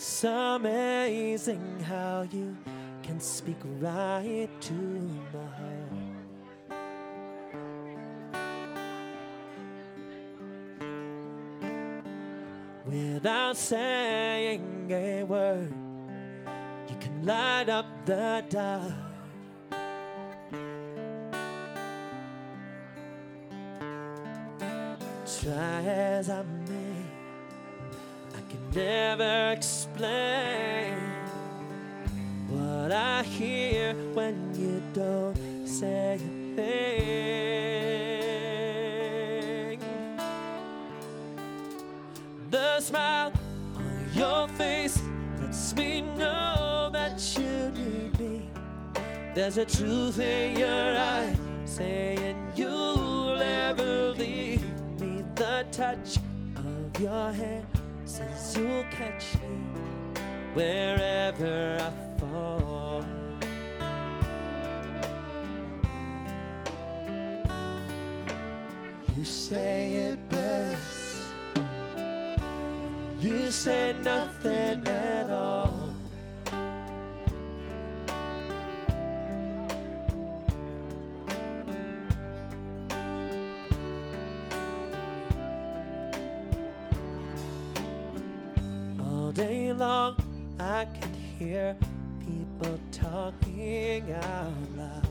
It's amazing how you can speak right to my heart. Without saying a word, you can light up the dark. Try as I may, I can never explain what I hear when you don't say a thing. The smile on your face lets me know that you need me. There's a truth in your eyes saying you'll never leave me. The touch of your hand says you'll catch me wherever I fall. You say it best. You say nothing at all. All day long I can hear people talking out loud.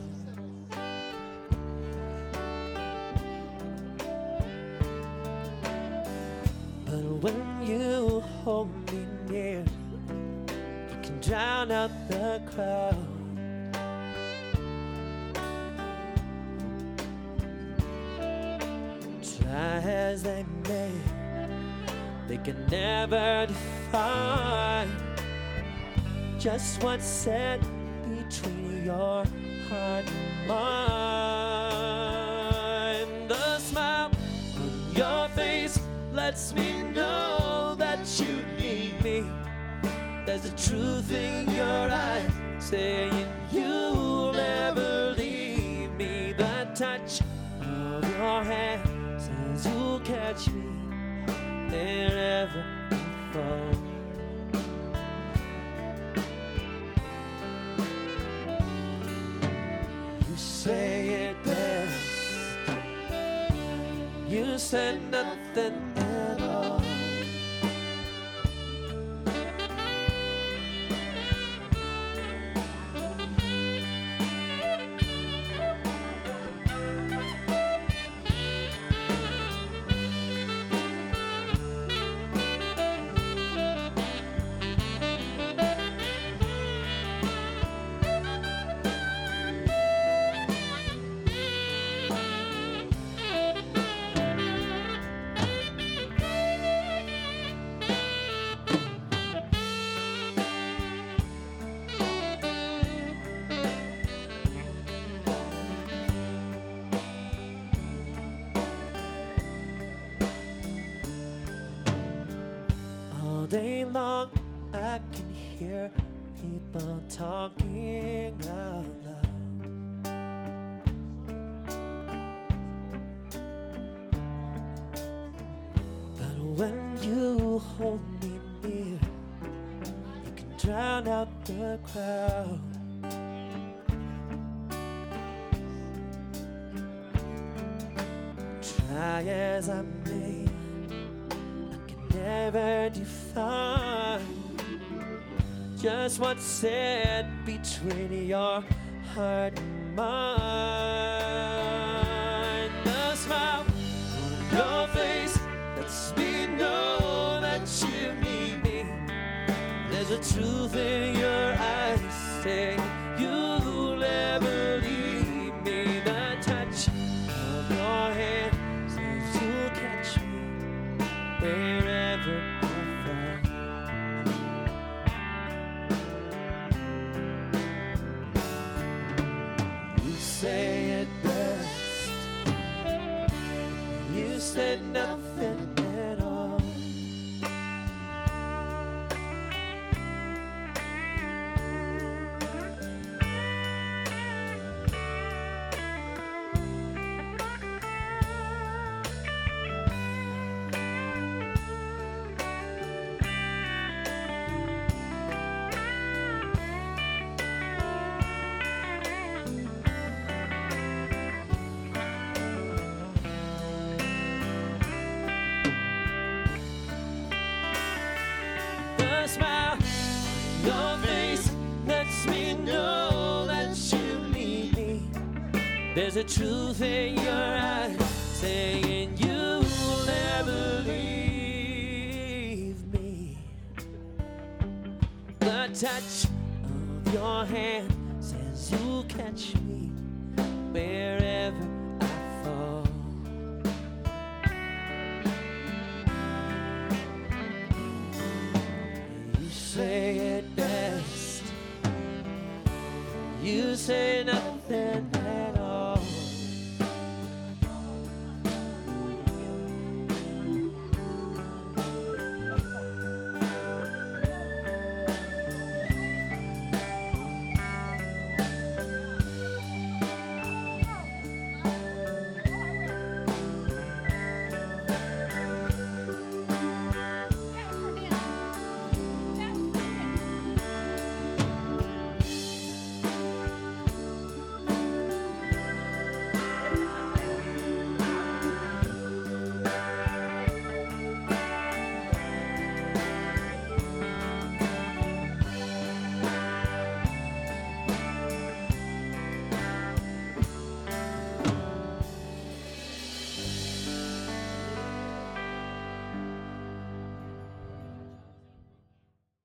But when you hold me near, you can drown out the crowd. Try as they may, they can never define just what's said between your heart and mine. The smile on your face lets me know that you need me. There's a truth in your eyes saying you'll never leave me. The touch of your hand says you'll catch me wherever you fall. You say it best. You said nothing at all. All day long I can hear people talking out loud. But when you hold me near, you can drown out the crowd. Try as I may, never define just what's said between your heart and mine. The smile on your face lets me know that you need me. There's a truth in your eyes saying you'll never leave me. The touch of your hand says you'll catch me wherever I fall. You say it best. You said nothing at all. There's a truth in your eyes saying you'll never leave me. The touch of your hand says you'll catch me wherever I fall. You say it best. You say nothing